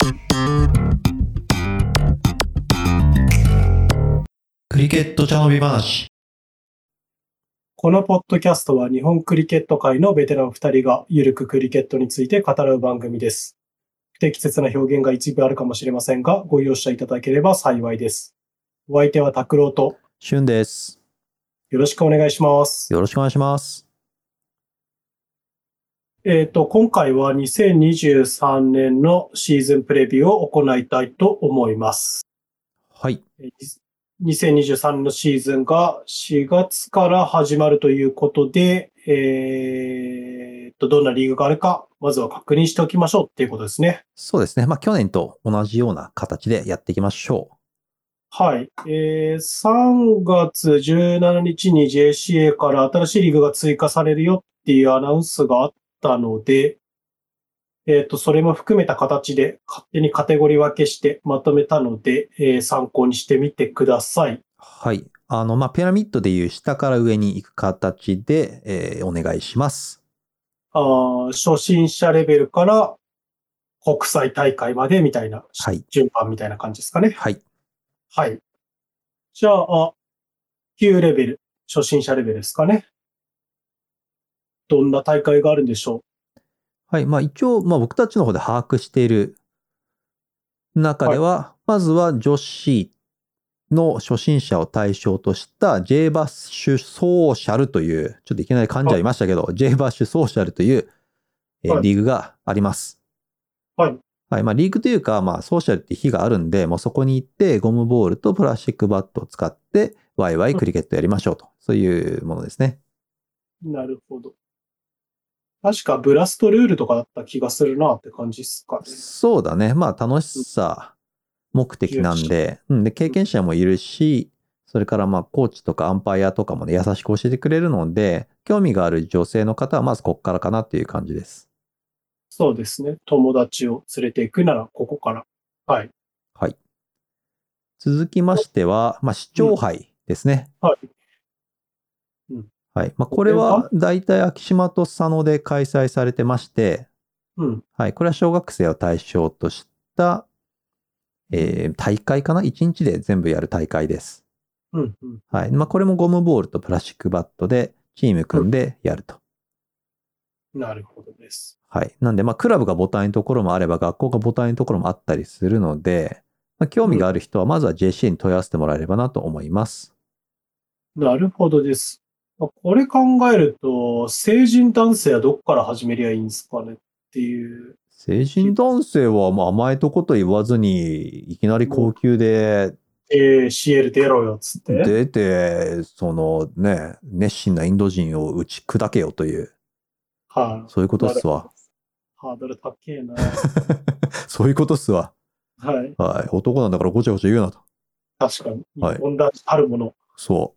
クリケット茶飲み話。 このポッドキャストは日本クリケット界のベテラン2人がゆるくクリケットについて語らう番組です。不適切な表現が一部あるかもしれませんが、ご容赦いただければ幸いです。お相手は拓郎と、 しゅんです。 よろしくお願いします。 よろしくお願いします。 今回は2023年のシーズンプレビューを行いたいと思います。 はい。 2023年のシーズンが4月から始まるということで、どんなリーグがあるか、まずは確認しておきましょうっていうことですね。 そうですね。去年と同じような形でやっていきましょう。 はい。3月17日に JCA から新しいリーグが追加されるよっていうアナウンスがあったので、それも含めた形で勝手にカテゴリー分けしてまとめたので、参考にしてみてください。 はい。ピラミッドでいう下から上に行く形で、お願いします。 初心者レベルから国際大会までみたいな、 はい。 順番みたいな感じですかね。 はい。 はい。じゃあ、旧レベル、初心者レベルですかね。どんな大会があるんでしょう。 はい。一応、僕たちの方で把握している中では、まずは女子の初心者を対象とした J バッシュソーシャルという、ちょっといきなり噛んじゃいましたけど、J バッシュソーシャルという、リーグがあります。 はい。 はい。リーグというか、ソーシャルって日があるんで、もうそこに行って、ゴムボールとプラスチックバットを使って、ワイワイクリケットやりましょうと。そういうものですね。 なるほど。確かブラストルールとかだった気がするなって感じですかね。 そうだね。楽しさ目的なんで、で、経験者もいるし、それからコーチとかアンパイアとかもね、優しく教えてくれるので、興味がある女性の方はまずここからかなっていう感じです。 そうですね。友達を連れて行くならここから。はい。 はい。続きましては、市長杯ですね。 はい。 はい。これは大体昭島と佐野で開催されてまして、はい。これは小学生を対象とした、大会かな ?1 日で全部やる大会です。はい。これもゴムボールとプラスチックバットでチーム組んでやると。 なるほどです。 はい。なんで、クラブが母体のところもあれば、学校が母体のところもあったりするので、興味がある人は、まずは JCA に問い合わせてもらえればなと思います。 なるほどです。これ考えると、成人男性はどっから始めりゃいいんですかねっていう。 成人男性は甘いとこと言わずに、いきなり高級で、 CL 出ろよっつって。 出て、熱心なインド人を打ち砕けよという。 はい。 そういうことっすわ。 ハードル高えな。 そういうことっすわ。 はい。 はい。男なんだからごちゃごちゃ言うなと。 確かに。 はい。 問題あるもの。 そ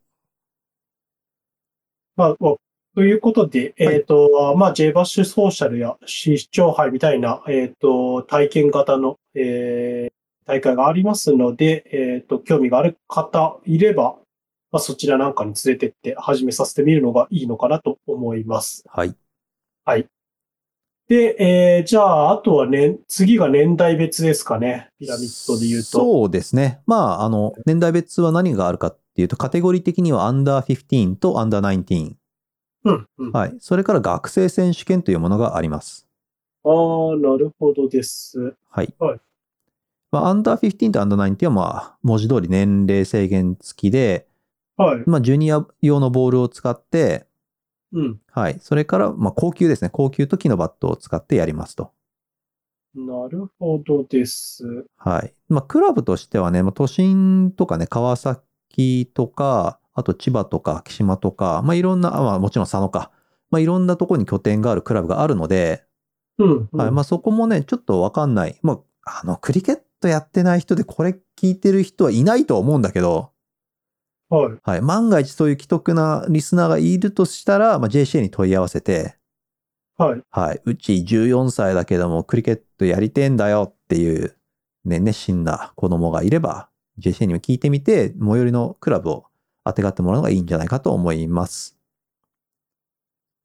ということで、J バッシュソーシャルや市長杯みたいな、体験型の、大会がありますので、興味がある方いれば、そちらなんかに連れてって始めさせてみるのがいいのかなと思います。 はい。 はい。で、じゃあ、あとは次が年代別ですかね。ピラミッドで言うと。 そうですね。年代別は何があるかっていうと、カテゴリー的にはアンダー15とアンダー19。はい。それから学生選手権というものがあります。 なるほどです。 はい。アンダー15とアンダー19は文字通り年齢制限付きで、ジュニア用のボールを使って、はい。それから、高級ですね。高級と木のバットを使ってやりますと。 なるほどです。 はい。クラブとしてはね、都心とかね、川崎とか、あと千葉とか、木島とか、いろんな、もちろん佐野か。いろんなところに拠点があるクラブがあるので、はい。そこもね、ちょっとわかんない。クリケットやってない人でこれ聞いてる人はいないと思うんだけど、はい。万が一そういう既得なリスナーがいるとしたら、JCA に問い合わせて、はい。うち14歳だけども、クリケットやりてんだよっていう、ね、熱心な子供がいれば、JCA にも聞いてみて、最寄りのクラブを当てがってもらうのがいいんじゃないかと思います。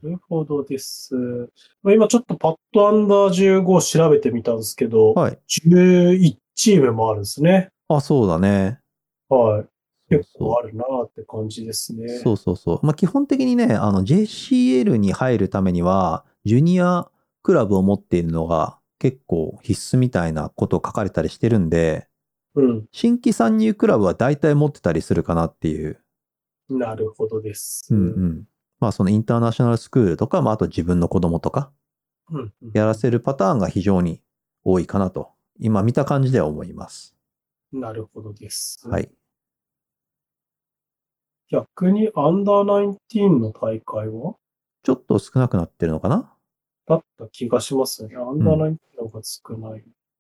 るほどです。今ちょっとパッとアンダー15を調べてみたんですけど、 はい。 11チームもあるんですね。 あ、そうだね。 はい。結構そうそう。 あるなって感じですね。 そうそうそう。まあ、基本的にね、JCL に入るためには、ジュニアクラブを持っているのが結構必須みたいなことを書かれたりしてるんで、 うん。 新規参入クラブは大体持ってたりするかなっていう。 なるほどです。 うんうん。まあ、そのインターナショナルスクールとか、まあ、あと自分の子供とか、 うん。うんやらせるパターンが非常に多いかなと、今見た感じでは思います。 なるほどです。 はい。 逆にアンダーナインティーンの大会はちょっと少なくなってるのかな。 だった気がしますね。アンダーナうん。 インティーンの方が少ない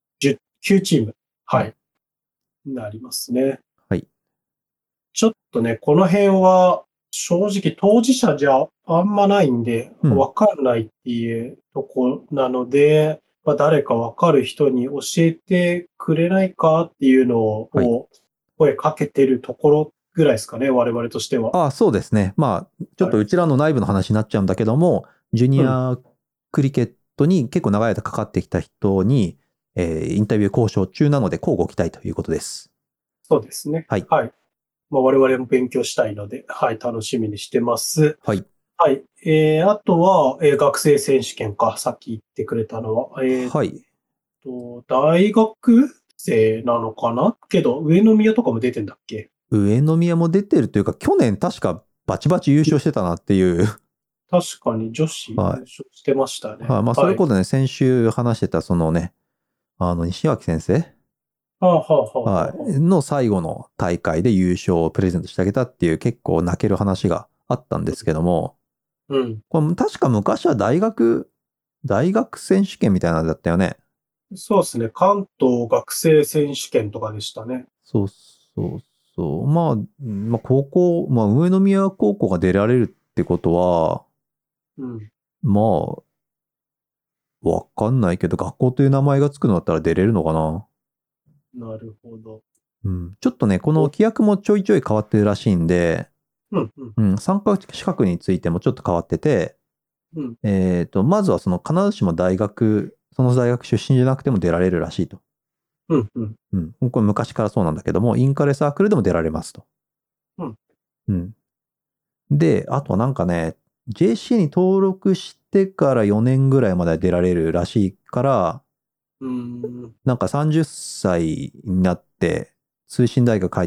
。9チーム。 うんはい。なりますね。 はい。 ちょっとね、この辺は正直当事者じゃあんまないんで、 うん。 わかんないっていうとこなので、誰かわかる人に教えてくれないかっていうのはい。 を声かけてるところぐらいですかね、我々としては。 ああ、そうですね。まあ、ちょっはい。 とうちらの内部の話になっちゃうんだけども、ジュニうん。 アクリケットに結構長い間かかってきた人に、インタビュー交渉中なので、交互期待ということです。 そうですね。 はい。 はい。我々も勉強したいので、はい、楽しみにしてます。 はい。 はい。あとは、学生選手権か、さっき言ってくれたのは。 はい。 大学生なのかなけど、上宮とかも出てんだっけ？ 上宮も出てるというか、去年確かバチバチ優勝してたなっていう。 確かに女子優はい。 勝してましたね。 はい。まあ、そはい。 れこそね、先週話してた、そのね、西脇先生、 はあ、はあ、はあ、ははあ。 い、の最後の大会で優勝をプレゼントしてあげたっていう結構泣ける話があったんですけども、 うん。 これ確か昔は大学選手権みたいなのだったよね。 そうですね。関東学生選手権とかでしたね。 そうそうそう。まあ高校、まあ上宮高校が出られるってことは、 うん。 まあ、わかんないけど、学校という名前がつくのだったら出れるのかな。 なるほど。 うん。ちょっとね、このお規約もちょいちょい変わってるらしいんで、 うん、うん、 うん、参加資格についてもちょっと変わってて、 うん。 まずはその必ずしもその大学出身じゃなくても出られるらしいと。 うん、うん。 うん。これ昔からそうなんだけども、インカレサークルでも出られますと。 うん。 うん。で、あとなんかね、JC に登録してから4年ぐらいまで出られるらしいから、 うーん。ななんか30歳になって、通信大学入って、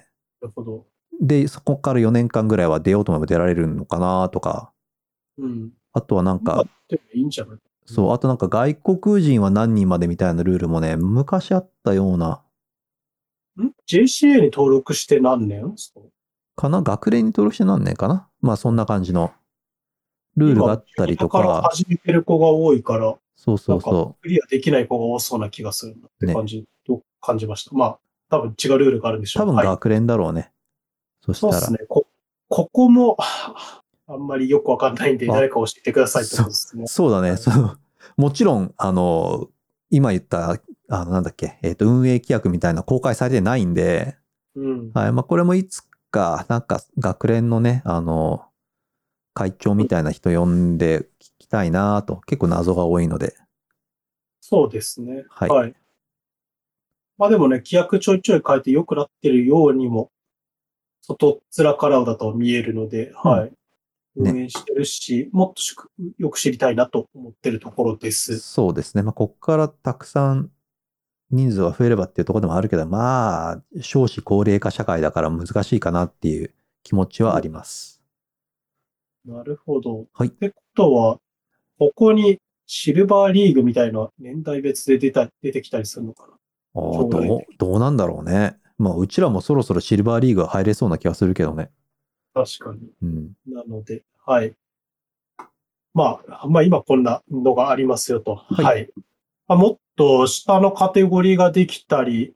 るほど。 で、そこから4年間ぐらいは出ようと思えば出られるのかなとか、 うん。 あとはなんか、 今でもいいんじゃない？ そう、あとなんか外国人は何人までみたいなルールもね、昔あったような、 JCA に登録して何年？ かな、学年に登録して何年かな、まあそんな感じのルールがあ今、 ったりとからか、 始めてる子が多いから、 そうなんか、 そうそクリアできない子が多そうな気がするなっう。ね。 て感じました。まあ、多分違うルールがあるんでしょう。はい。 多分学年だろうね。そしたら。 そうっすね。ここも、あんまりよくわかんないんで、 あ、 誰か教えてくださいってそう、 ことですね。 そうだね。 はい。 そう。もちろん、今言った、なんだっけ、運営規約みたいな公開されてないんで、 うん。 はい。まあ、これもいつか、なんか、学連のね、会長みたいな人呼んで聞きたいなと、結構謎が多いので、 そうですね。 はい。 はい。まあでもね、規約ちょいちょい変えて良くなってるようにも、外っ面からだと見えるので、 うん。 はい。応ね。 援してるし、もっとよく知りたいなと思ってるところです。 そうですね。まあ、こっからたくさん人数が増えればっていうところでもあるけど、まあ、少子高齢化社会だから難しいかなっていう気持ちはあります。 なるほど。っはい。 てことは、ここにシルバーリーグみたいな年代別で出てきたりするのかな？将来的に。 どうなんだろうね。まあ、うちらもそろそろシルバーリーグ入れそうな気がするけどね。 確かに。 うん。 なので、はい。まあ今こんなのがありますよと。 はい。 はい。もっと下のカテゴリーができたり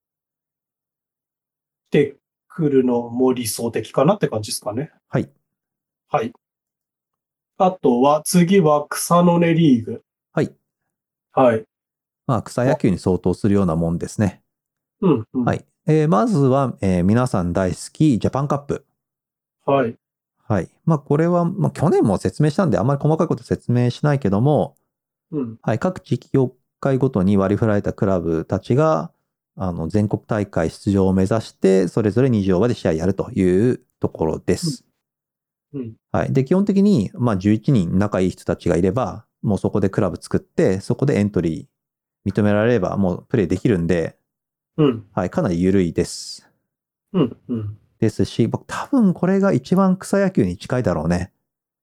してくるのも理想的かなって感じですかね。 はい。 はい。あとは、次は草の根リーグ。 はい。 はい。 まあ、草野球に相当するようなもんですね。 うん、うん。 はい。まずは、皆さん大好きジャパンカップ。 はい。 はい。まあこれは、まあ去年も説明したんであんまり細かいこと説明しないけども、 うん。 はい、各地域協会ごとに割り振られたクラブたちが、全国大会出場を目指して、それぞれ20オーバーで試合やるというところです。 うん。 はい。で、基本的に、まあ11人仲いい人たちがいれば、もうそこでクラブ作って、そこでエントリー認められれば、もうプレイできるんで、 うん。 はい、かなり緩いです。 うん。うん。 ですし、僕多分これが一番草野球に近いだろうね。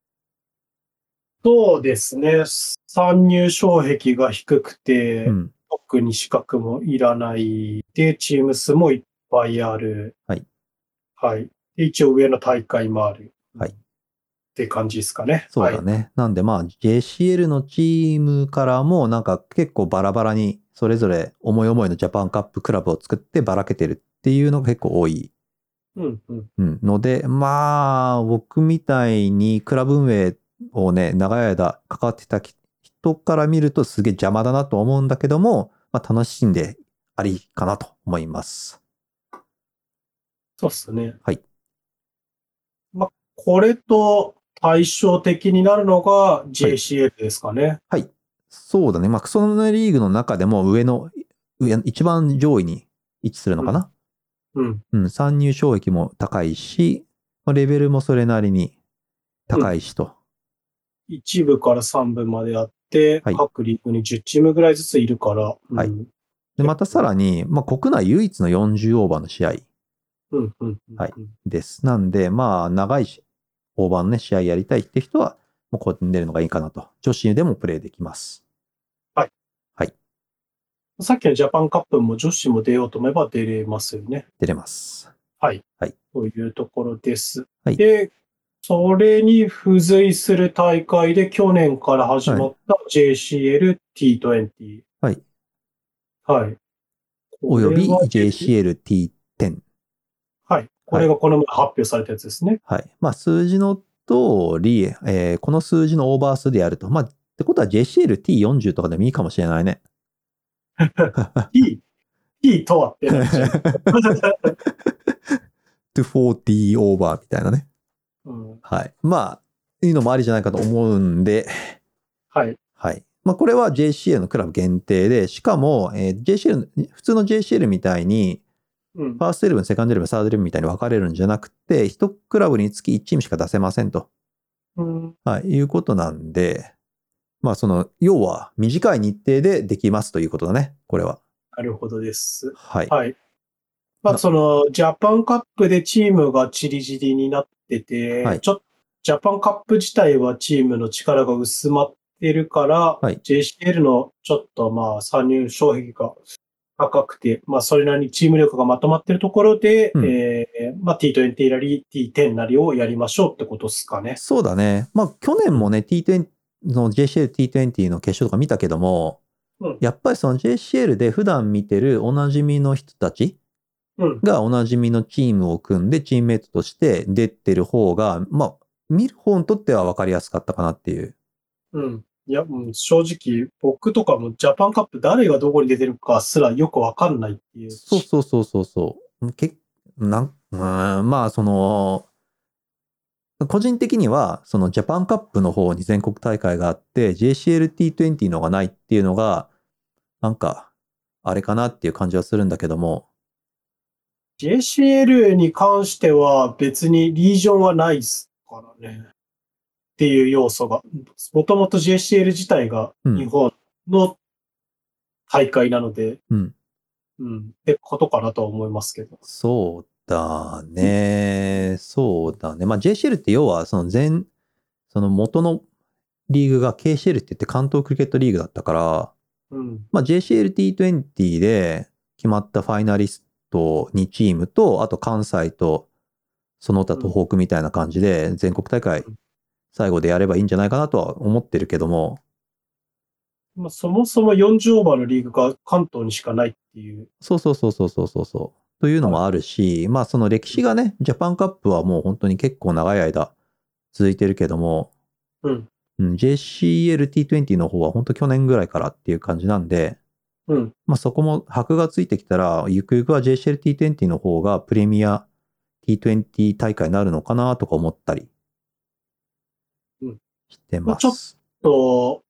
そうですね。参入障壁が低くうて、 ん。 特に資格もいらないで、チーム数もいっぱいある。 はい。 はい。で、一応上の大会もある。 はい。 って感じですかね。はい。 そうだね。なんでまあ JCL のチームからもなんか結構バラバラにそれぞれ思い思いのジャパンカップクラブを作ってばらけてるっていうのが結構多い。 うん。うん。 うん。ので、まあ僕みたいにクラブ運営をね、長い間関わってた人から見るとすげえ邪魔だなと思うんだけども、まあ楽しんでありかなと思います。 そうですね。 はい。 まあ、これと対照的になるのがはい。 JCL ですかね。 はい。そうだね。まあそのリーグの中でも一番上位に位置するのかな。 うん。 うん、参入障壁も高いし、レベルもそれなりに高いしと。 1部から3部まであって、 はい。 各リーグに10チームぐらいずついるから、 はい。で、またさらに、まあ、国内唯一の40オーバーの試合、 うんうんうんはい、です。なんで、まあ、長いオーバーのね、試合やりたいって人は、もうこう出るのがいいかなと。女子でもプレイできます。 はい。 はい。 さっきのジャパンカップも女子も出ようと思えば出れますよね。 出れます。 はい。 はい。 というところです。 はい。 で、それに付随する大会で去年から始まった JCL T20。 はい。 はい。 およびこれは JCL T10。 はい。これがこの前発表されたやつですね。 はい。まあ、数字の通り、この数字のオーバー数でやると。まあ、ってことは JCL T40 とかでもいいかもしれないね。 T とはってなっちゃう。 240オーバーみたいなね。 うん、 はい。まあ、いいのもありじゃないかと思うんで、 はい。 はい。まあ、これは JCL のクラブ限定で、しかも、JCL、普通の JCL みたいに、 うん。 ファーストエレブン、セカンドエレブン、サードエレブンみたいに分かれるんじゃなくて、1クラブにつき1チームしか出せませんと、 うん、 はい、いうことなんで、まあ、要は短い日程でできますということだね、これは。 なるほどです。 はい。 はい。まあ、ジャパンカップでチームがチリチリになってて、 はい。 ジャパンカップ自体はチームの力が薄まってるから、 はい。 JCL のちょっとまあ、参入障壁が高くて、まあ、それなりにチーム力がまとまってるところで、 うん、 まあ、T20 なり T10 なりをやりましょうってことですかね。 そうだね。まあ、去年もね、T20 の JCL T20 の決勝とか見たけども、 うん。 やっぱりその JCL で普段見てるおなじみの人たちうん。 がおなじみのチームを組んでチームメイトとして出てる方が、まあ、見る方にとっては分かりやすかったかなっていう。 うん。いや、正直、僕とかもジャパンカップ誰がどこに出てるかすらよくわかんないっていう。 そうそうそうそうそう。まあ、個人的には、そのジャパンカップの方に全国大会があって、JCL-T20 のがないっていうのが、なんか、あれかなっていう感じはするんだけども。 JCL に関しては別にリージョンはないですからね。っていう要素が。もともと JCL 自体が日本の大会なので、 うん。 うん。ってことかなとは思いますけど。 そうだね。そうだね。まあ JCL って要はその元のリーグが KCL って言って関東クリケットリーグだったから、 うん。 まあ JCL-T20 で決まったファイナリスト2チームと、あと関西とその他東北みたいな感じで全国大会最後でやればいいんじゃないかなとは思ってるけども。 まあ、そもそも40オーバーのリーグが関東にしかないっていう。 そうそうそうそうそうそうそう。というのもあるし、まあその歴史がね、ジャパンカップはもう本当に結構長い間続いてるけども、 うん。 JCL-T20 の方は本当去年ぐらいからっていう感じなんで、 うん。 まあそこも箔がついてきたら、ゆくゆくは JCL-T20 の方がプレミア T20 大会になるのかなとか思ったりしてまあ、ちょっます。 と、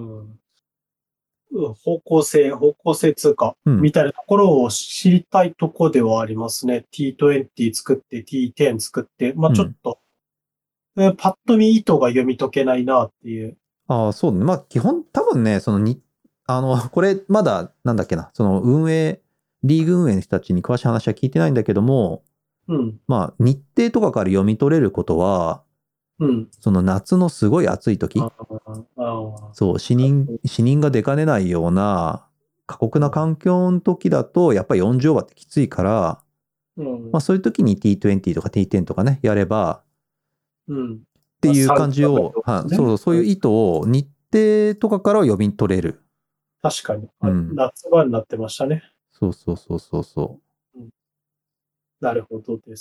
方向性通貨うん。 みたいなところを知りたいところではありますね。T20 作って、T10 作って、まあ、 うん。 ちょっと、パッと見意図が読み解けないなっていう。 ああ、そうね。まあ、基本、多分ね、これ、まだ、なんだっけな、リーグ運営の人たちに詳しい話は聞いてないんだけども、 うん、 まあ、日程とかから読み取れることは、 うん。 その夏のすごい暑い時、 あそう、死人が出かねないような過酷な環境の時だと、やっぱり40オーバーってきついから、 うん、 まあそういう時に T20 とか T10 とかね、やればうん。 ってまあ、 いう感 30分じを、 ですね。 そうそう、そういううん、 意図を日程とかから読み取れる。 確かに。 うん。 夏場になってましたね。 そうそうそうそうそうん、なるほどです。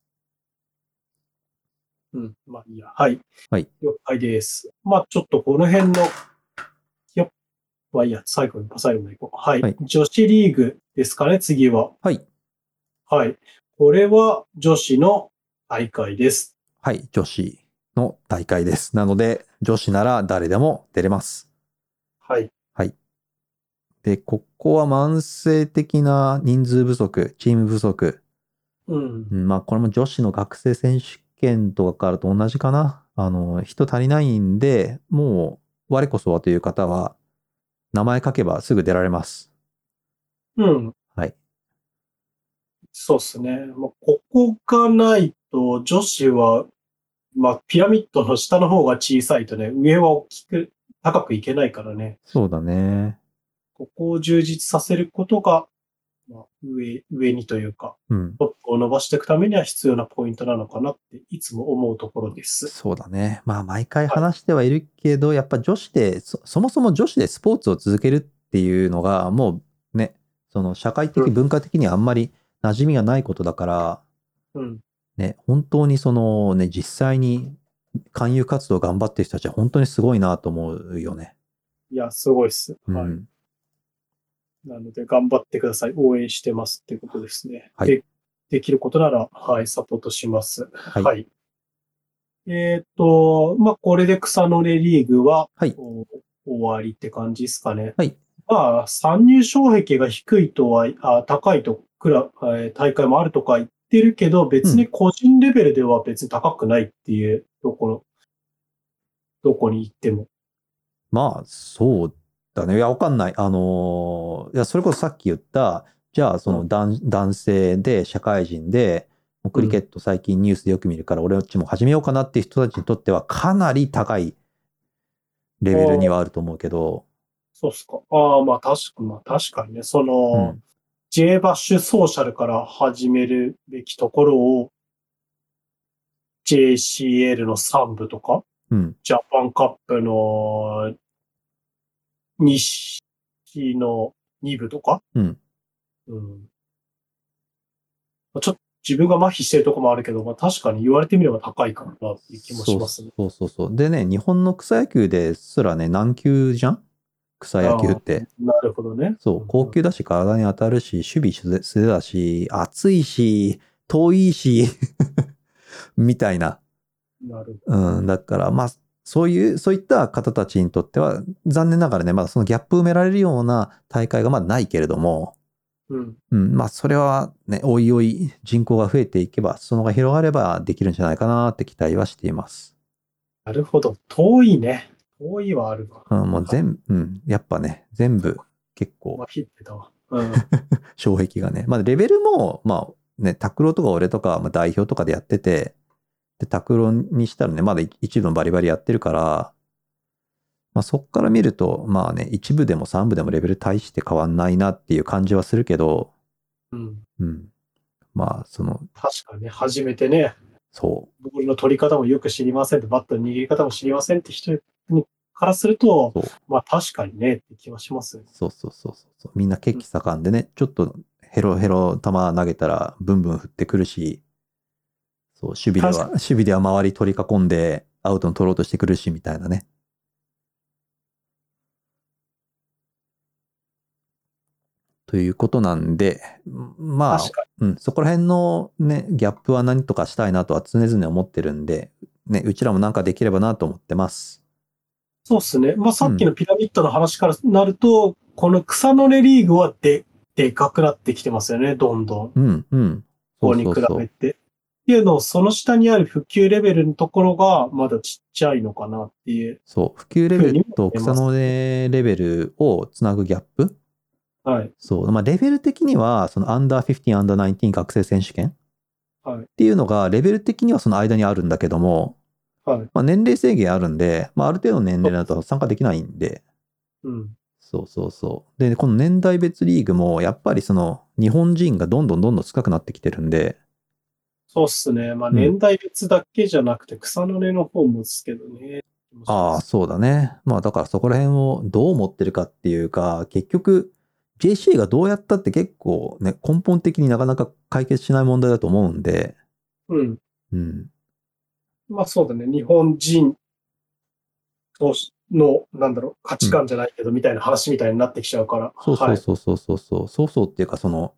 うん。まあいいや。はい。 う。はい。 了解です。まあちょっとこの辺の、まあいいや、最後までいこう。はい。 はい。 女子リーグですかね、次は。 はい。 はい。これは女子の大会です。 はい。女子の大会です。なので、女子なら誰でも出れます。 はい。 はい。で、ここは慢性的な人数不足、チーム不足。 うん。 まあ、これも女子の学生選手権とかからと同じかな。人足りないんで、もう、我こそはという方は、名前書けばすぐ出られます。 うん。 はい。 そうですね。まあ、ここがないと、女子は、まあ、ピラミッドの下の方が小さいとね、上は高くいけないからね。 そうだね。 ここを充実させることが、まあ、上にというか、 うん。 トップを伸ばしていくためには必要なポイントなのかなっていつも思うところです。 そうだね。まあ、毎回はい。 話してはいるけど、やっぱ女子で、そもそも女子でスポーツを続けるっていうのが、もうね、その社会的、 うん。 文化的にはあんまり馴染みがないことだから、 うん。 ね、本当にそのね、実際に勧誘活動頑張ってる人たちは本当にすごいなと思うよね。 いや、すごいっす。はい。 うん。 なので、頑張ってください。応援してますっていうことですね。 はい。 できることなら、はい、サポートします。 はい。 はい。まあ、これで草の根リーグは、 はい。 終わりって感じですかね。 はい。 まあ、参入障壁が低いとは、高いと、大会もあるとか言ってるけど、 うん。 別に個人レベルでは別に高くないっていうところ、どこに行っても。 まあ、そうだね。いや、わかんない。いや、それこそさっき言った、じゃあ、そうん。 の男性で、社会人で、もうクリケッうん。 ト最近ニュースでよく見るから、俺っちも始めようかなっていう人たちにとっては、かなり高いレあベルにはあ、 あると思うけど、 そうっすか。ああ、まあ確かにね、 うん。 J バッシュソーシャルから始めるべきところを JCL の3部とか、 うん。 ジャパンカップの西の2部とか、 うん。 うん。ちょっと自分が麻痺してるところもあるけど、まあ確かに言われてみれば高いかなっていう気もそうしますね。 そうそうそう。でね、日本の草野球ですらね、軟球じゃん草野球っああ、 て。 なるほどね。 そう、高級だし、体に当たるし、守備素手だし、暑いし、遠いし、みたいな。 なるほど。 うん、だから、まあ、そういった方たちにとっては、残念ながらね、まだそのギャップ埋められるような大会がまだないけれども、 うん。 うん、まあ、それはね、おいおい人口が増えていけば、裾野が広がればできるんじゃないかなって期待はしています。 なるほど。遠いね。遠いはあるわ。 うん、もうはい。 やっぱね、全部結構、 麻痺ってたわ。うん。 障壁がね、まあ、レベルも、まあ、ね、拓郎とか俺とか、まあ、代表とかでやってて、で、拓郎にしたらね、まだ一部のバリバリやってるから、まあ、そっから見ると、まあね、一部でも三部でもレベル大して変わんないなっていう感じはするけど、 うん。 うん。まあ、 確かにね、初めてね、 そボールの取り方もよく知りませんと、バットの握り方も知りませんって人にからすると、 そう、 まあ確かにねって気はしますよね。 そう。みんな血気盛んでね、ちょっとヘロヘロ球投げたらブンブン振ってくるし、そう、 確か守備では周り取り囲んでアウトに取ろうとしてくるし、みたいなね。ということなんで、まあ、 確かそこら辺のね、ギャップは何とかしたいなとは常々思ってるんで、 ね、うちらもなんかできればなと思ってます。 そうですね。まあ、さっきのピラミッドの話からなると、この草の根リーグはでかくなってきてますよね、どんどん。 うんうん。そうここに比そうそう。 べて。っていうのを、その下にある普及レベルのところが、まだちっちゃいのかなっていうそう。普及レベルふうにもと草の思います。 根レベルをつなぐギャップ。 はい。 そう。まあ、レベル的には、そのアンダー15、アンダー19学生選手権っはい。 ていうのが、レベル的にはその間にあるんだけども、 はい。 まあ、年齢制限あるんで、まあ、ある程度の年齢だそと参加できないんで、 う。うん。 そうそうそう。で、この年代別リーグも、やっぱりその、日本人がどんどん少なくなってきてるんで、 そうっすね。まあ、 うん。 年代別だけじゃなくて、草の根の方もですけどね。気もしまああ、 す。 そうだね。まあ、だからそこら辺をどう思ってるかっていうか、結局、JC がどうやったって結構ね、根本的になかなか解決しない問題だと思うんで、 うん。 うん。 まあ、そうだね。日本人の、なんだろう、価値うん。 観じゃないけど、みたいな話みたいになってきちゃうから。 そうそはい。 うそうそうそうそう。そうそうっていうか、その、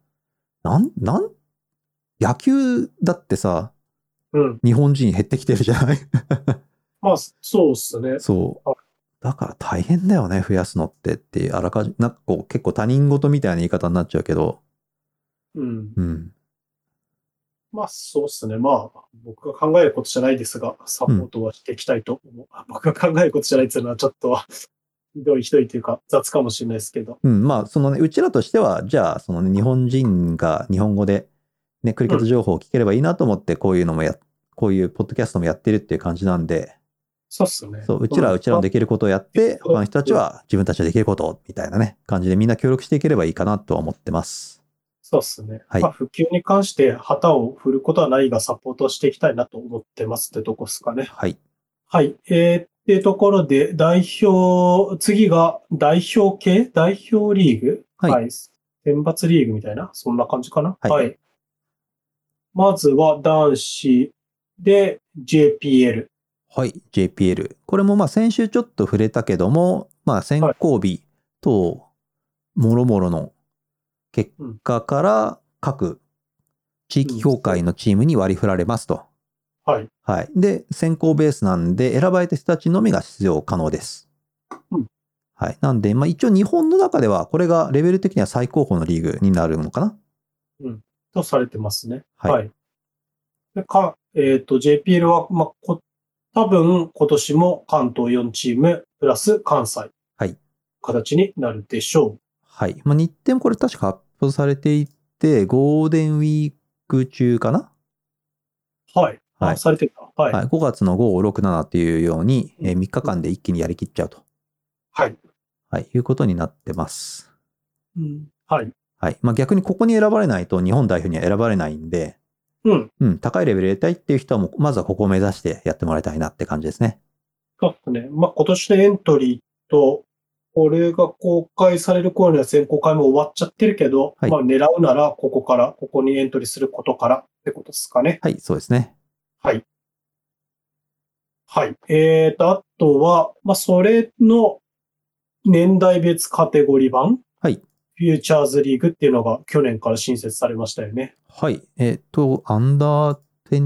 野球だってさ、 うん。 日本人減ってきてるじゃない？ まあ、そうっすね。 そう。だから大変だよね、増やすのっていう、あらかじ、なんかこう、結構他人事みたいな言い方になっちゃうけど、 うん。 うん。 まあ、そうっすね。まあ、僕が考えることじゃないですが、サうん。 ポートはしていきたいと思う。僕が考えることじゃないっていうのはちょっとひどいというか雑かもしれないですけど。 うん。まあ、そのね、うちらとしては、じゃあ、そのね、日本人が日本語で、ね、クリケットうん。 情報を聞ければいいなと思って、こういうポッドキャストもやってるっていう感じなんで、 そうっすね。 そう、うちうん。 らはうちらのできることをやって、他の人たちは自分たちのできることみたいなね、感じでみんな協力していければいいかなとは思ってます。 そうっすね。 はい。 まあ、普及に関して旗を振ることはないがサポートしていきたいなと思ってますってとこですかね。 はい。 はい。ってところで、次が代表リーグはい。 はい。選抜リーグみたいな、そんな感じかな。 はい。 はい。まずは男子で JPL。 はい。JPL。これもまあ先週ちょっと触れたけども、まあ選はい。 考日等、もろもろの結うん。 果から各地域うん。 協会のチームに割り振られますと。 はい。 はい。で、選考ベースなんで、選ばれた人たちのみが出場可能です。 うん。 はい。なんで、まあ一応日本の中では、これがレベル的には最高峰のリーグになるのかな。 うん。とされてますね。 はい。 はい。JPL は、多分今年も関東4チームプラス関西はい。 形になるでしょはい。まあ日程もこれ確か発表されていて、ゴールデンウィーク中かな。 う。はい。あ、 はい。 されてるか。はい。 はい。5月の5、6、7っていうように、 うん。 3 うん。 日間で一気にやりきっちゃうと。 はい。 はい。いうことになってます。 うん。はい。 はい。まあ逆にここに選ばれないと日本代表には選ばれないんで、 うん。 うん、高いレベルでやりたいっていう人はもう、まずはここを目指してやってもらいたいなって感じですね。 そうですね。今年のエントリーと、これが公開される頃には選考会も終わっちゃってるけど、 はい。 狙うならここにエントリーすることからってことですかね。 はい、そうですね。 はい。はい。あとは、それの年代別カテゴリー版、 はい。 フューチャーズリーグっていうのが去年から新設されましたよね。 はい。アンダー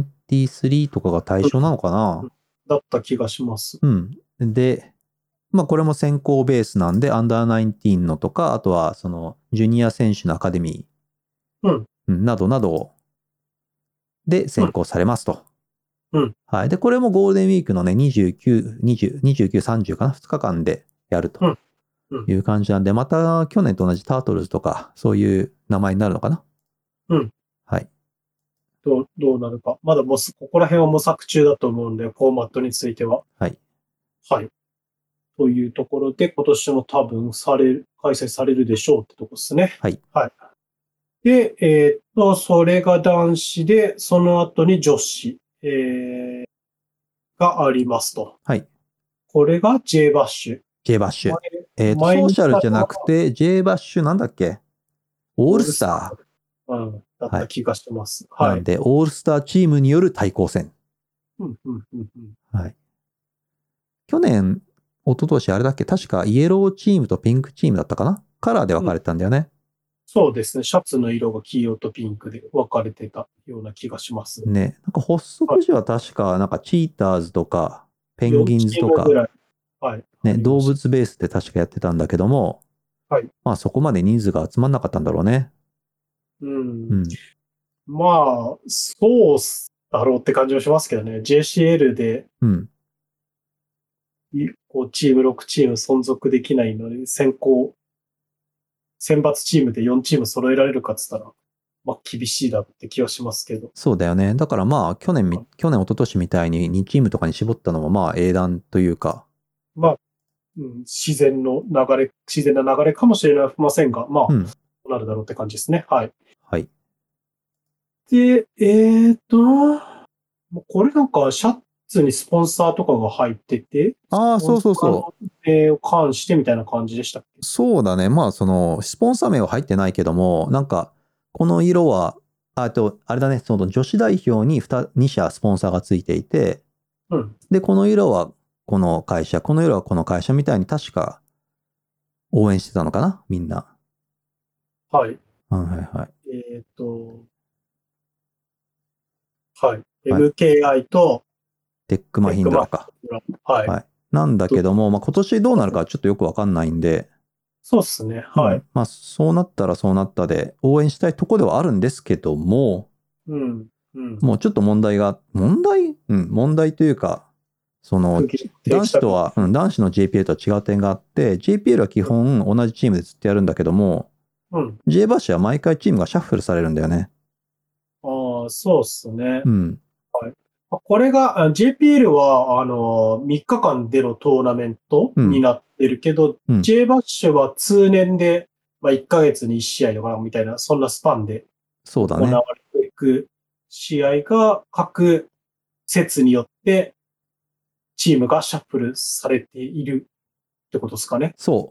23とかが対象なのかな。 だった気がします。 うん。で、まあこれも選考ベースなんで、アンダー19のとか、あとはそのジュニア選手のアカデミうん。 ーなどなどでうん。 選考されますと。 うん。 はい。で、これもゴールデンウィークのね、29、20、29、30かな ?2 日間でやるとうん。うん。 いう感じなんで、また去年と同じタートルズとか、そういう名前になるのかな。 うん。 はい。 どうなるか。まだここら辺は模索中だと思うんで、フォーマットについては。 はい。 はい。というところで、今年も多分開催されるでしょうってとこですね。 はい。 はい。で、それが男子で、その後に女子、がありますと。 はい。 これが J バッシュ。 J バッシュ。 前にソーシャルじゃしたのはなくて、J バッシュなんだっけ？オールオールスタスター、うん、だー。はい。 った気がしてます。はい。 なんで、オールスターチームによる対抗戦。 うん、うん、うん、うん。 はい。去年、一昨年あれだっけ？確かイエローチームとピンクチームだったかな？カラーで分かれてたんだよね。 そうですね。シャツの色が黄色とピンクで分かれてたような気がします。 ね。なんか発足時は確か、なんかチーターズとか、ペン 4 ギンズチーとか、 ムぐらい、はい、あね、 りました。 動物ベースで確かやってたんだけども、 はい。 まあそこまで人数が集まんなかったんだろうね。 うん。 うん。 まあ、そうだろうって感じはしますけどね。JCL で、 うん。 こうチーム6チーム存続できないので、選抜チームで4チーム揃えられるかって言ったら、まあ厳しいだって気はしますけど。 そうだよね。だからまあ、去年、 はい一昨年みたいに2チームとかに絞ったのもまあ、英断というか、 まあ、自然な流れかもしれませんが、まあ、 うん。 どうなるだろうって感じですね。はい。 はい。 で、もうこれなんかシャツにスポンサーとかが入ってて、スああ、そうポンサそうそーの運営を関してみたいな感じでしたっけ？ う。そうだね。まあ、スポンサー名は入ってないけども、なんか、この色は、あれだね、その女子代表に2社スポンサーがついていて、 うん。 で、この色はこの会社、この色はこの会社みたいに確か応援してたのかなみんな。 はい。 はいはいはい。 えっと、はい。 はい。 MKI とテックマヒテックマンドラか。 ン、はい。 はい。なんだと、 けども、まあ、今年どうなるかちょっとよくわかんないんで、 そうですね。 うん。 はい。 まあ、そうなったらそうなったで、応援したいとこではあるんですけども、 うん。うん。 もうちょっと問題というか、 区切ってきたか。 男子とは、男子の JPL とは違う点があって、JPL は基本同じチームでずっとやるんだけども、 うん。 J バッシュは毎回チームがシャッフルされるんだよね。 ああ、そうですね。 うん。 はい。これが、JPL は、3日間でのトーナメントうん。 になってるけど、 うん。 J バッシュは通年で、まあ、1ヶ月に1試合とかみたいな、そんなスパンで行わそうだね。 れていく試合が各節によってチームがシャッフルされているってことですかね。 そう。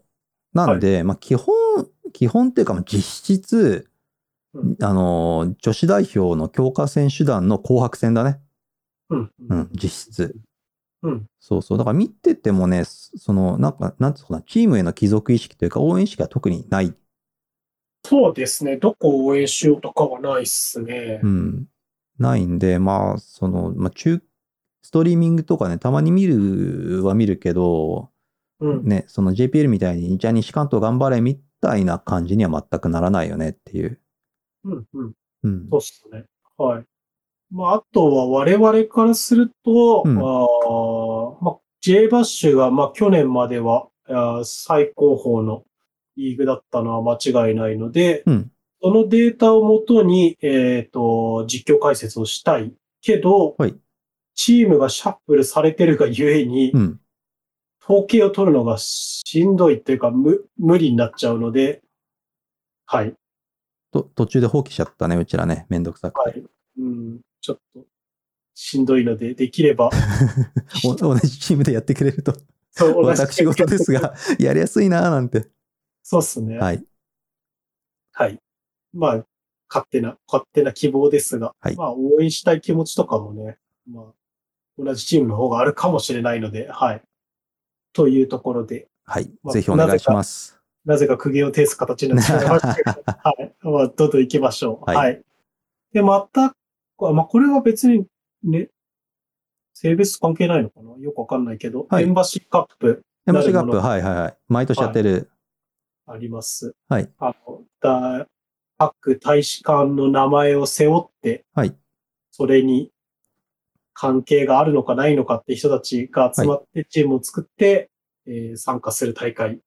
なんはい。 で、まあ、基本っていうか、まあ実質、 うん。 女子代表の強化選手団の紅白戦だね。 うん。 うん、実質。 うん。 そうそう。だから見ててもね、なんつうのかな、チームへの帰属意識というか、応援意識が特にない。 そうですね。どこを応援しようとかはないっすね。 うん。ないんで、まあ、ストリーミングとかね、たまに見るけど、 うん。 ね、その JPL みたいに、じゃあ西関東頑張れみたいな感じには全くならないよねっていう。 うん。うん。 うん。 そうっすね。はい。まあ、あとは我々からすると、 うん。 まあ、J バッシュが、まあ、去年までは、最高峰のリーグだったのは間違いないので、 うん。 そのデータをもとに、実況解説をしたいけど、 はい。 チームがシャッフルされてるがゆえに、 うん。 統計を取るのがしんどいというか、無理になっちゃうので、はい。 途中で放棄しちゃったね、うちらね。めんどくさくて。 はい。うん、ちょっとしんどいので、できれば、 同じチームでやってくれると、 そう、同じチームで私事やってくれる。 ですが、やりやすいなぁなんて。 そうっすね。 はい。 はい。まあ、勝手な希望ですが、 はい。 まあ、応援したい気持ちとかもね、まあ、同じチームの方があるかもしれないので、はい。というところで、 はい。 まあ、 ぜひお願いします。 なぜか苦言を呈す形になってしまいましたけど、はい。まあ、どんどん行きましょう。 はい。 はい。で、まあ、これは別に、ね、性別関係ないのかなよくわかんないけど、 はい。 エンバシーカップエマシガップ、 なるものが、 はいはいはい。毎年やっはい、 てる。 あります。 はい。 あの、各大使館の名前を背負って、 はい。 それに関係があるのかないのかって人たちがはい。 集まってチームを作って、参加する大会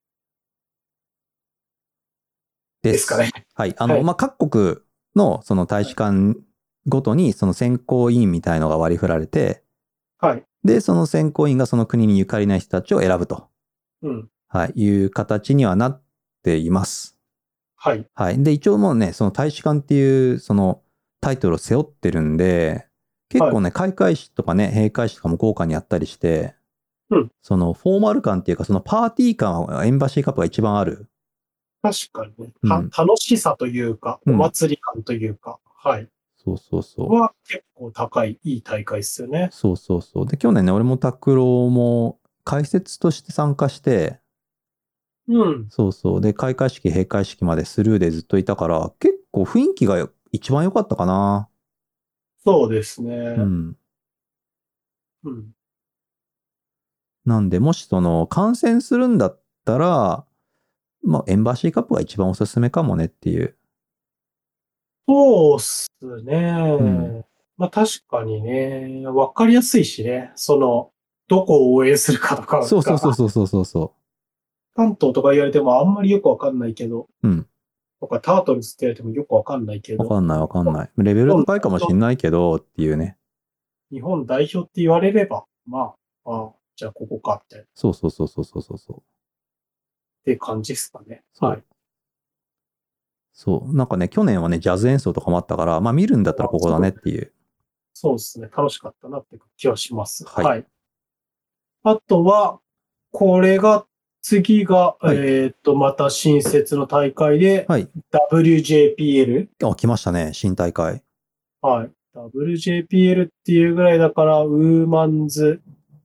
です。 ですかね。 はい。 はい。 まあ、各国のその大はい。 使館ごとにその選考委員みたいのが割り振られて、 はい。 で、その選考委員がその国にゆかりない人たちを選ぶと、 うん。 はい、いう形にはなっています。 はい。 はい。で、一応もうね、その大使館っていうそのタイトルを背負ってるんで、結はい。 構ね、開会式とかね、閉会式とかも豪華にやったりして、 うん。 そのフォーマル感っていうか、そのパーティー感はエンバシーカップが一番ある。 確かにね。 うん。 楽しさというか、おうん。 祭り感というか、はい。 そうそうそう。 は結構高い、いい大会ですよね。 そうそうそう。で、去年ね、俺も拓郎も解説として参加して、 うん。 そうそう。で、開会式、閉会式までスルーでずっといたから、結構雰囲気が一番良かったかな。 そうですね。 うん。 うん。 なんで、もし観戦するんだったら、まあ、エンバーシーカップが一番おすすめかもねっていう。 そうっすうん。 ね。まあ確かにね、わかりやすいしね。どこを応援するかとかそうそうそうが、 そうそうそうそ関東とか言われてもあんまりよくわかんないけど、 う。うん。 とかタートルズって言われてもよくわかんないけど、 わかんないわかんない。レベル日本高いかもしんないけどっていうね。 日本代表って言われれば、じゃあここかってっそうそうそうそうそうそうそう。 て感じですかね。 そう。 はい。 そう。なんかね、去年はね、ジャズ演奏とかもあったから、まあ見るんだったらここだねっていう。 そうですね。楽しかったなって気はします。 はい。 はい。あとは、次が、 はい。 また新設の大会で、 はい。 WJPL。 あ、来ましたね。新大会。 はい。WJPL っていうぐらいだから、ウーマンズ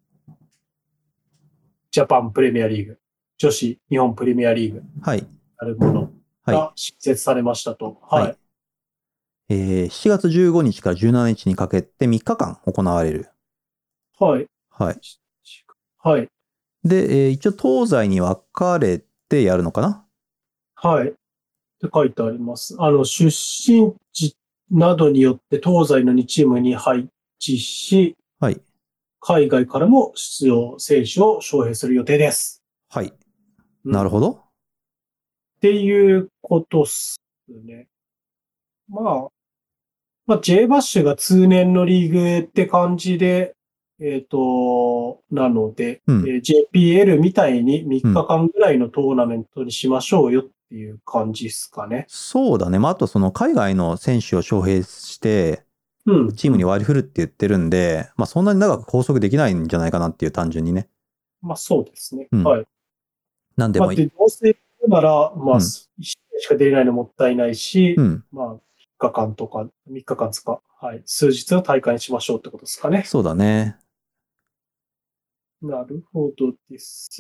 ジャパンプレミアリーグ、女子日本プレミアリーグはい。 あるものはい。 が新設されましたと。 はい。 はい。 7月15日から17日にかけて3日間行われる。 はい。 はい。 はい。 で、一応東西に分かれてやるのかな。 はい。って書いてあります。出身地などによって東西の2チームに配置し、 はい。 海外からも出場選手を招聘する予定です。 はい。 うん。っなるほど。 ていうことっすね。まあ、J バッシュが通年のリーグって感じで、なので、 うん。 JPL みたいに3 うん。 日間ぐらいのトーナメントにしましょうよっていう感じですかね。 そうだね。まあ、あと海外の選手を招聘して、 うん、 チームにうん。 割り振るって言ってるんで、まあ、そんなに長く拘束できないんじゃないかなっていう単純にね。 まあそうですね。 うん。 はい。 なんでもいい。 で、どうせ行くなら、 うん。 1試合しか出れないのもったいないし、 うん。 3日間とか、3日間つか、はい、数日の大会にしましょうってことですかね。 そうだね。 なるほどです。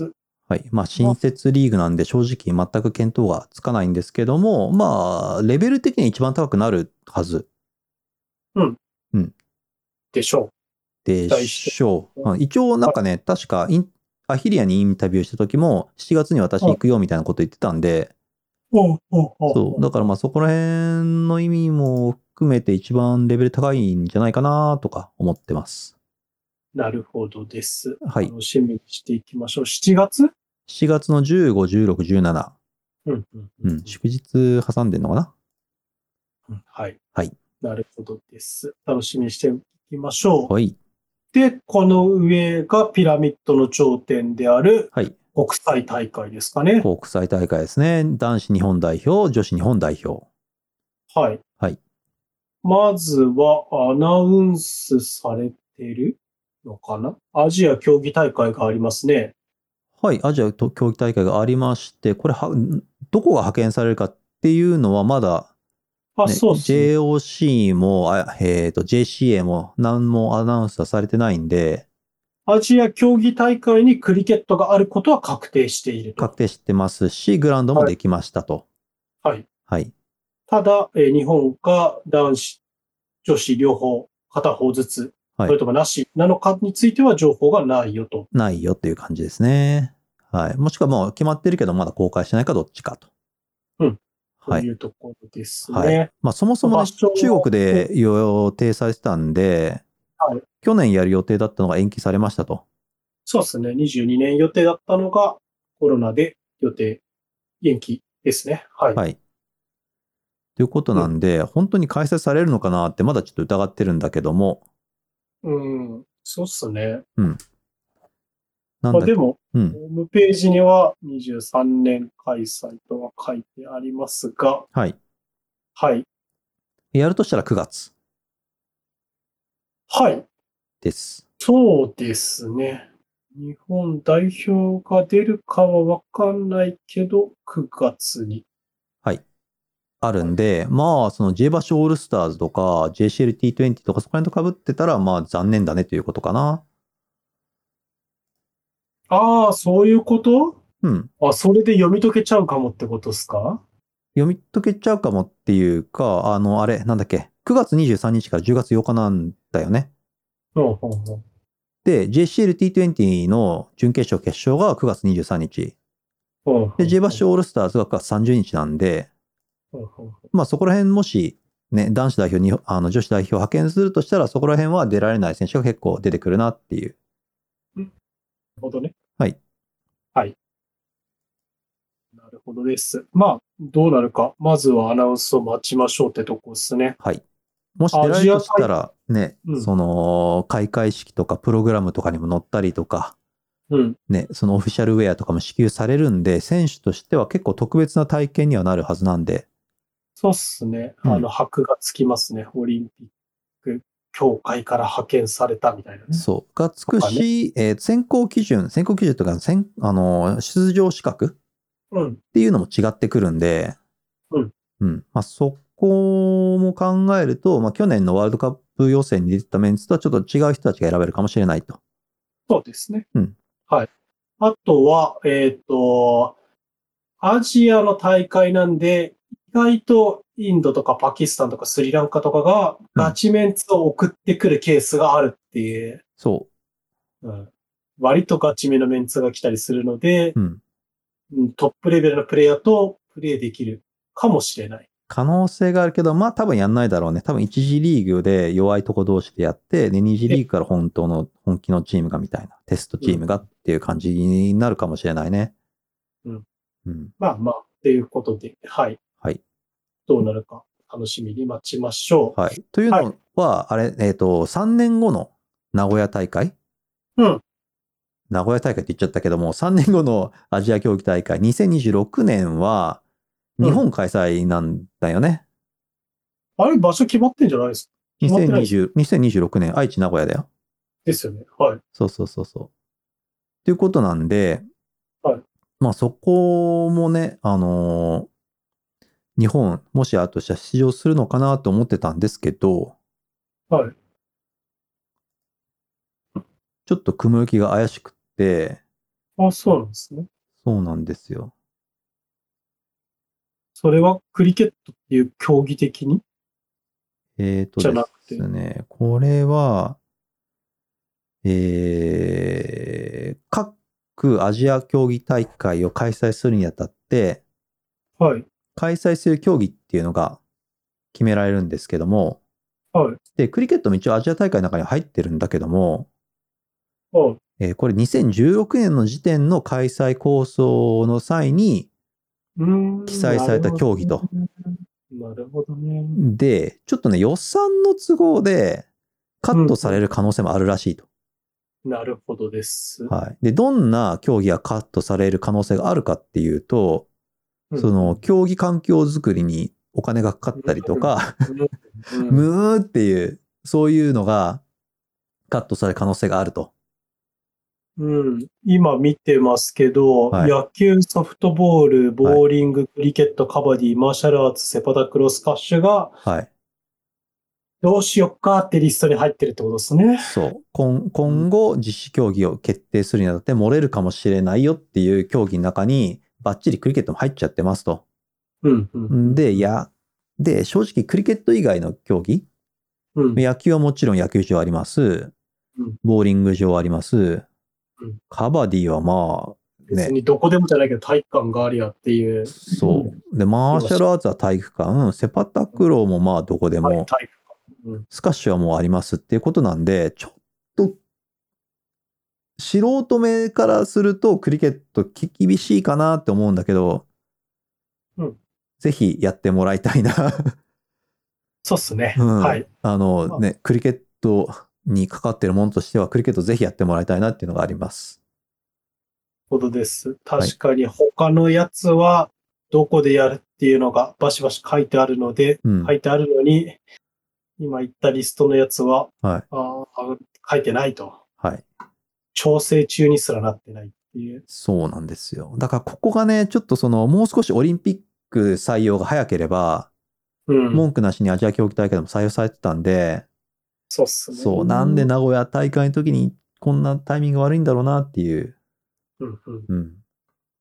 はい。まあ、 まあ、 新設リーグなんで正直全く見当がつかないんですけども、まあ、レベル的に一番高くなるはず。 うん、 うん。 でしょう。 で期待してしょます。 う。一応なんはい。 かね、確かアヒリアにインタビューした時も、7月に私行くよみたいなこと言ってたんで、そう。だからまあそこら辺の意味も含めて一番レベル高いんじゃないかなとか思ってます。 なるほどです。 はい。 楽しみにしていきましょう。7月。 7月の15、16、17。 うん、うん、うん、 うん。祝日挟んでんのかな。 うん。はい。 はい。 なるほどです。楽しみにしていきましょう。 はい。 で、この上がピラミッドの頂点であるはい。 国際大会ですかね。 国際大会ですね。男子日本代表、女子日本代表。 はい。 はい。 まずはアナウンスされてるのかな。アジア競技大会がありますね。 はい。アジア競技大会がありまして、これどこが派遣されるかっていうのはまだね、 そうっすね。 JOC も、JCA も何もアナウンスはされてないんで、 アジア競技大会にクリケットがあることは確定していると。 確定してますし、グラウンドもはい。 できましたと。 はい。 はい。 ただ、日本が男子、女子両方、片方ずつ、 はい。 それともなしなのかについては情報がないよと。 ないよっていう感じですね。はい。もしくはもう決まってるけど、まだ公開してないかどっちかと。 うん。とはい。 いうところですはい。 ね。 まあ、そもそもね、 場所中国は、 で予定されてたんで、 はい。 去年やる予定だったのが延期されましたと。 そうですね。22年予定だったのがコロナで延期ですね。はい。 はい。ということうん。 なんで、本当に開催されるのかなってまだちょっと疑ってるんだけども、 うん。そうっすね。 うん。なんだけど、 でも、 うん。 ホームページには23年開催とは書いてありますが、 はい。 はい。 やるとしたら9月はい。 です。 そうですね。日本代表が出るかはわかんないけど、9月に。 はい。あるはい。 んで、まあ、その J バッシュオールスターズとか JCLT20 とかそこら辺と被ってたら、まあ残念だねということかな。 ああ、そういうこと。 うん。 あ、それで読み解けちゃうかもってことですか？ 読み解けちゃうかもっていうか、あれ、なんだっけ。9月23日から10月8日なんだよね。 うんうんうん。 で、JCL T20 の準決勝、決勝が9月23日。で、 うんうん J バッシュオールスターズが9月30日なんで、 うんうん。 まあそこら辺もし、ね、男子代表に、女子代表を派遣するとしたら、そこら辺は出られない選手が結構出てくるなっていう。 なるほどね。 はい。 はい。なるほどです。まあ、どうなるか。まずはアナウンスを待ちましょうってとこですね。 はい。もし出アられるとジア大、 したら、ね、 うん、 その、開会式とかプログラムとかにも載ったりとか、 うん。 ね、そのオフィシャルウェアとかも支給されるんで、選手としては結構特別な体験にはなるはずなんで、 そうっすね。 うん。 箔がつきますね。オリンピック協会から派遣されたみたいなね。 そう。がつとかね。 くし、選考基準とか、出場資格っうん、 ていうのも違ってくるんで、 うん。 うん。まあ、そこも考えると、まあ、去年のワールドカップ予選に出てたメンツとはちょっと違う人たちが選べるかもしれないと。 そうですね。 うん。 はい。あとは、アジアの大会なんで、意外とインドとかパキスタンとかスリランカとかがガチメンツを送ってくるケースがあるっていう、 そうん、割とガチめのメンツが来たりするので、 う。うん。 トップレベルのプレイヤーとプレイできるかもしれない。 可能性があるけど、まあ多分やんないだろうね。多分一次リーグで弱いとこ同士でやって、で、二次リーグから本気のチームがみたいな、テストチームがっていう感じになるかもしれないね。 うん。 うん。 まあまあ、っていうことで、はい。 はい。 どうなるか楽しみに待ちましょはい。というう。はい。 のは、あれ、3年後の名古屋大会うん。 名古屋大会って言っちゃったけども、3年後のアジア競技大会、2026年は日うん。 本開催なんだよね。 あれ、場所決まってんじゃないですか？決まってないです。 2026年、愛知名古屋だよ。 ですよね。はい。 そうそうそうそう。ということなんで、 はい。 まあそこもね、日本、もしあとしては出場するのかなと思ってたんですけど、 はい。 ちょっと雲行きが怪しくって、 あ、そうなんですね。 そうなんですよ。 それはクリケットっていう競技的にじゃでなくて。 すね、これは、各アジア競技大会を開催するにあたって、 はい。 開催する競技っていうのが決められるんですけども、 はい。 で、クリケットも一応アジア大会の中に入ってるんだけども、 はい。 これ2016年の時点の開催構想の際に記載されたなるほど競技と。 ね。なるほどね。 で、ちょっとね、予算の都合でカットされる可能性もあるらしいと。 なるほどです。 はい。で、どんな競技がカットされる可能性があるかっていうと、その競技環境づくりにお金がかかったりとか、ムーっていう、そういうのがカットされる可能性があると。 今見てますけど、 はい。 野球、ソフトボール、 はい。 ボーリング、クリケット、カバディ、マーシャルアーツ、セパタクロス、カッシュが、 はい。 どうしよっかってリストに入ってるってことですね。 そう。今後、実施競技を決定するにあたって漏れるかもしれないよっていう競技の中に、バッチリクリケットも入っちゃってますと。で、正直クリケット以外の競技、野球はもちろん野球場あります。ボーリング場あります。カバディはまあ、ね、 別にどこでもじゃないけど体育館がありゃっていう。 そう。で、マーシャルアーツは体育館、セパタクローもまあどこでも、 体育館。 スカッシュはもうありますっていうことなんで、ちょっと素人目からするとクリケット厳しいかなって思うんだけど、ぜひやってもらいたいな。 そうっすね。 うん。 はい。 クリケットにかかってるものとしては、クリケットぜひやってもらいたいなっていうのがあります。 ほどです。 はい。 確かに他のやつはどこでやるっていうのがバシバシ書いてあるので、 うん。 書いてあるのに、今言ったリストのやつは、 はい。 書いてないと。 はい。 調整中にすらなってないっていう。 そうなんですよ。だからここがね、ちょっともう少しオリンピック採用が早ければ、文句なしにアジア競技大会でも採用されてたんで、 そうっすね。 そう、なんで名古屋大会の時にこんなタイミング悪いんだろうなっていう。うん。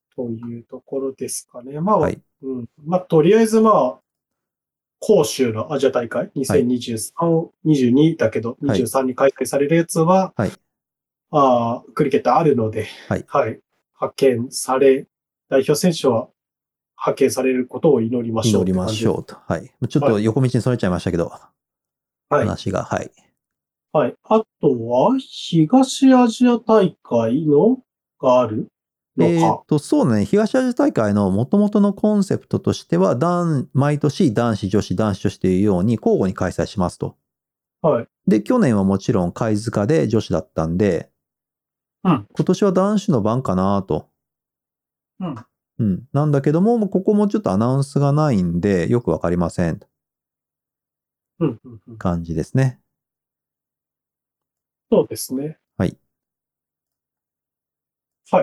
というところですかね。まあ、 はい。 とりあえず杭州のアジア大会、2023、22だけど、 はい。 23に開催されるやつは、 はい。 クリケットあるので、 はい。 はい。代表選手は派遣されることを祈りましょう祈りって感じです。 ましょうと。はい。ちょっはい。 と横道にそれちゃいましたけど、 はい。 話が。はい。 はい。あとは、東アジア大会があるのか。 そうね、東アジア大会の元々のコンセプトとしては、毎年男子女子男子女子というように交互に開催しますと。 はい。 で、去年はもちろん貝塚で女子だったんで、 うん。 今年は男子の番かなと。 うん。 うん。なんだけども、ここもちょっとアナウンスがないんで、よくわかりません。 うん。うん。うん。 感じですね。 そうですね。 はい。 はい。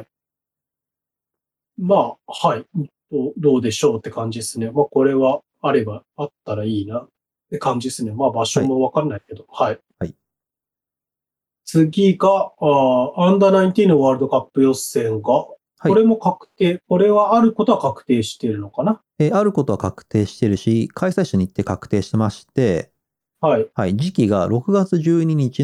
はい。どうでしょうって感じですね。これはあればあったらいいなって感じですね。場所はい。 もわかんないけど。はい。 はい。 次が、アンダー19のワールドカップ予選が、 はい。 これも確定、これはあることは確定しているのかな。 あることは確定してるし、開催者日程確定してまして、 はい。 はい。時期が6月12日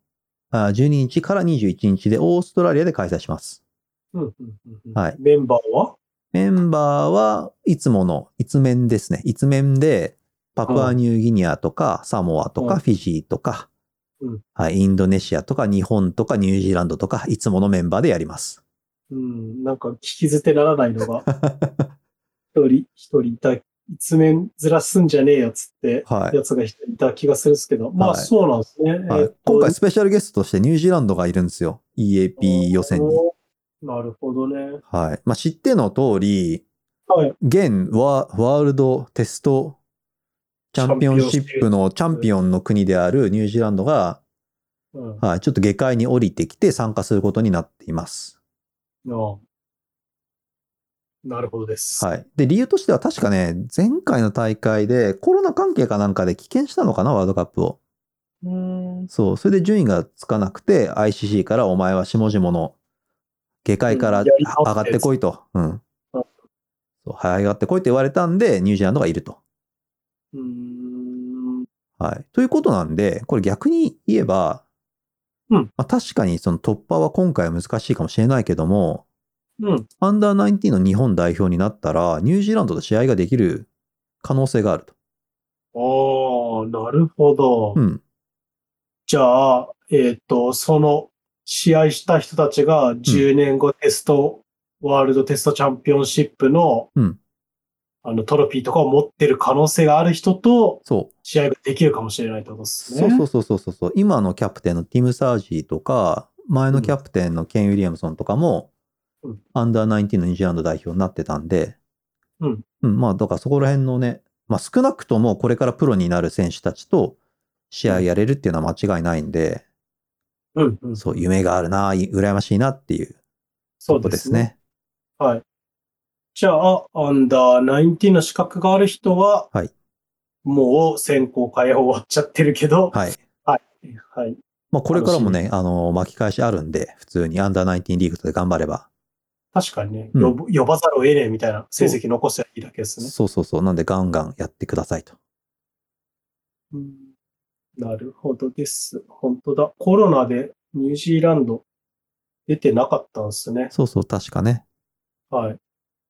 12日から21日でオーストラリアで開催します。 うん。 はい。 メンバーはメンバーはいつもの一面ですね。一面で、パプアニューギニアとか、サモアとか、フィジーとか、はい、インドネシアとか、日本とか、ニュージーランドとか、いつものメンバーでやります。 なんか聞き捨てならないのが、一人いた、一面ずらすんじゃねえよつって、 はい。 やつが一人いた気がするんですけど、 はい。 そうなんですね。 はい。今回スペシャルゲストとしてニュージーランドがいるんですよ。EAP 予選に。 なるほどね。 はい。知っての通り、 はい。 現ワールドテストチャチャンンピオンシピオンシッップのチャンピオンの国であるニュージーランドが、 プ。うん。 はい、ちょっと下界に降りてきて参加することになっています。 あなるほどです。 はい。で、理由としては確かね、前回の大会でコロナ関係かなんかで棄権したのかな、ワールドカップを。 うーん。 そう。それで順位がつかなくて、ICC からお前は下々の下界からやり直上がっすやつ。 てこいと。うん。 あそう、上がってこいと言われたんで、ニュージーランドがいると。 うーん。 はい。ということなんで、これ逆に言えば、 うん。 確かにその突破は今回は難しいかもしれないけども、 うん。 アンダー19の日本代表になったら、ニュージーランドと試合ができる可能性があると。 なるほど。 うん。 じゃあ、その試合した人たちがうん。 10年後ワールドテストチャンピオンシップのうん。 トロフィーとかを持ってる可能性がある人とそう。 試合ができるかもしれないってことですね。 そうそうそうそうそう。今のキャプテンのティム・サージーとか、前うん。 のキャプテンのケン・ウィリアムソンとかも、 うん。 アンダー19のニュージーランド代表になってたんで、 うん。 うん。だからそこら辺のね、少なくともこれからプロになる選手たちと試うん。 合やれるっていうのは間違いないんで、 うん。うん。 そう、 うん。 夢があるな、羨ましいなっていうとこそうですね。 ですね。 はい。じゃあ、アンダー19の資格がある人は、 はい。 もう選考会終わっちゃってるけど、 はい。 はい。はい。 これ楽しみ。 からもね、巻き返しあるんで、普通にアンダー19リーグで頑張れば。 確かにね、 うん。 呼ばざるを得ねえみたいな成そう、 績残せばいいだけですね。 そうそうそう。なんでガンガンやってくださいと。 うん、なるほどです。本当だ。コロナでニュージーランド出てなかったんですね。 そうそう、確かね。 はい。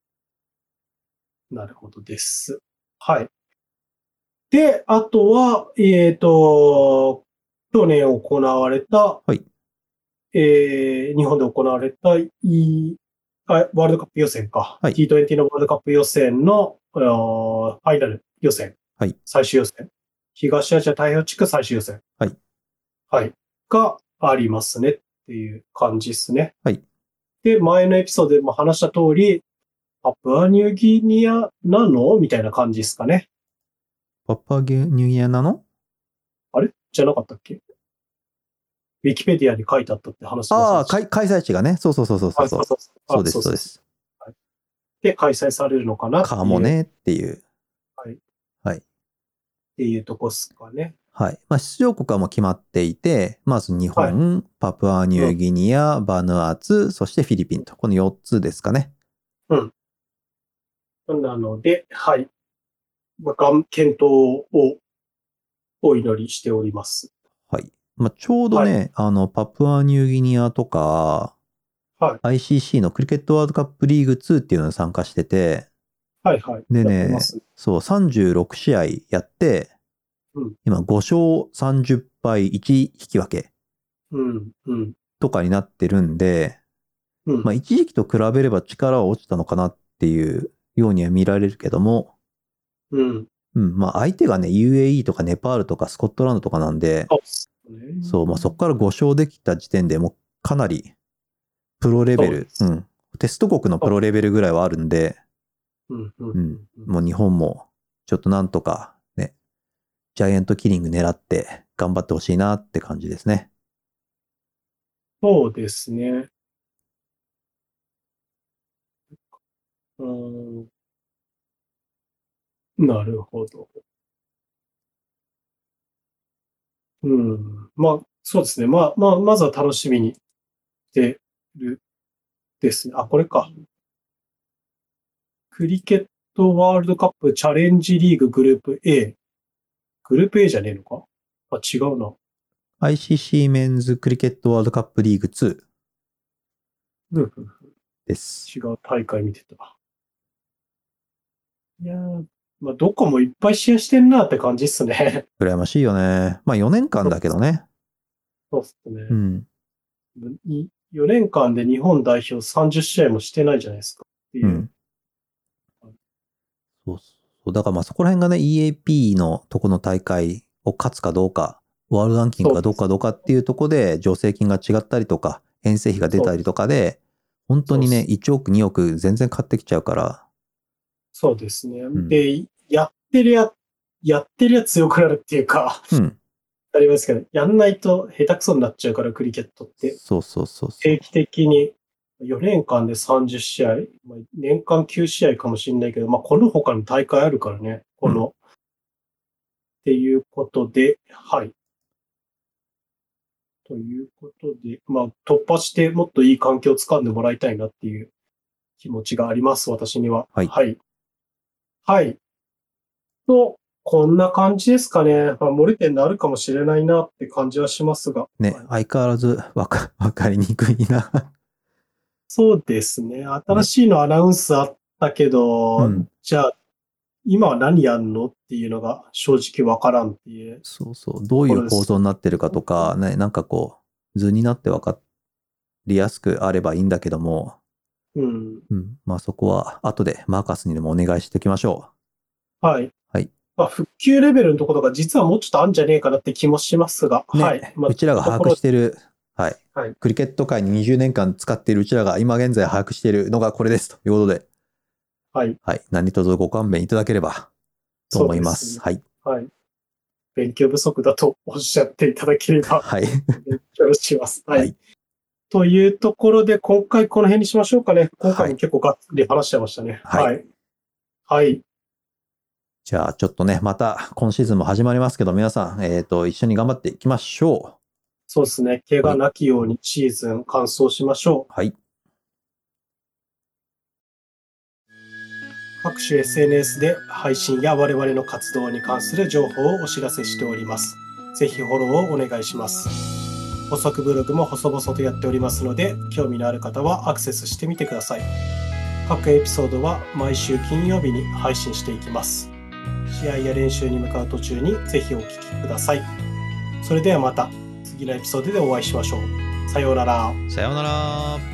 なるほどです。はい。で、あとは、去年行われた、 はい。 日本で行われた、ワールドカップ予選か。 はい。 T20 のワールドカップ予選の、ファイナル予選。 はい。 最終予選。東アジア太平洋地区最終予選。 はい。 はい。がありますねっていう感じですね。 はい。 で、前のエピソードでも話した通り、パプアニューギニアなのみたいな感じですかね。 パパニューギニアなの？ あれじゃなかったっけ？ウィキペディアに書いてあったって話しませんああ、 でした？ 開催地がね。そうそうそうそうそう。 そうそうそう。 そうです、 そうそうそう。 そうです。 はい、で、開催されるのかなっていう、 かもねっていう。 はい。っはい。 ていうとこですかね。 はい。出場国はもう決まっていて、まず日はい。 本、パプアニューギニア、バヌアツ、そしてフィリピンと、この4つですかね。 なので、はい。検討をお祈りしております。 はい。ちょうどね、パプアニューギニアとか、 はい。 ICC のクリケットワールドカップリーグ2っていうのに参加してて、 はいはい。 でやってね、 ます。 そう、36試合やって、今5勝30敗1引き分けとかになってるんで、一時期と比べれば力は落ちたのかなっていうようには見られるけども、相手がね、UAE とかネパールとかスコットランドとかなんで、そう、そこから5勝できた時点でもうかなりプロレベル、テスト国のプロレベルぐらいはあるんで、もう日本もちょっとなんとかね、ジャイアントキリング狙って頑張ってほしいなって感じですね。 そうですね。なるほど。そうですね。まずは楽しみにしてるですね。これか。クリケットワールドカップチャレンジリーググループ A。グループ A じゃねえのか？違うな。 ICC メンズクリケットワールドカップリーグ2です。 違う大会見てた。いやー、どこもいっぱい試合してんなって感じっすね。 羨ましいよね。4年間だけどね。 そうっすね。4年間で日本代表30試合もしてないじゃないですか。 そうだからそこら辺がね、EAP のとこの大会を勝つかどうか、ワールドランキングがどうかっていうとこで助成金が違ったりとか、遠征費が出たりとかで、本当にね、1億2億全然買ってきちゃうから。 そうですね。で、やってりゃ強くなるっていうか、ありますけど、やんないと下手くそになっちゃうから、クリケットって。 そう。 定期的に4年間で30試合、年間9試合かもしれないけど、この他の大会あるからね、っていうことで、はい。ということで、突破してもっといい環境をつかんでもらいたいなっていう気持ちがあります、私には。はい。こんな感じですかね。漏れ点になるかもしれないなって感じはしますが。 ね、相変わらずわかりにくいな。 そうですね。新しいのアナウンスあったけど、じゃあ、今は何やんのっていうのが正直わからんっていう。 どういう構造になってるかとか、ね、図になって分かりやすくあればいいんだけども、そこは後でマーカスにでもお願いしておきましょう。はい。復旧レベルのところが実はもうちょっとあるんじゃねえかなって気もしますが、 うちらが把握してる、クリケット界に20年間使っているうちらが今現在把握しているのがこれですということで、何卒ご勘弁いただければと思います。 勉強不足だとおっしゃっていただければ、勉強します。というところで、今回この辺にしましょうかね。今回も結構がっつり話しちゃいましたね。 じゃあちょっとね、また今シーズンも始まりますけど、皆さん、一緒に頑張っていきましょう。 そうですね。怪我なきようにシーズン完走しましょう。各種 SNS で配信や我々の活動に関する情報をお知らせしております。ぜひフォローをお願いします。補足ブログも細々とやっておりますので、興味のある方はアクセスしてみてください。各エピソードは毎週金曜日に配信していきます。試合や練習に向かう途中にぜひお聞きください。それではまた次のエピソードでお会いしましょう。さようなら。 さようなら。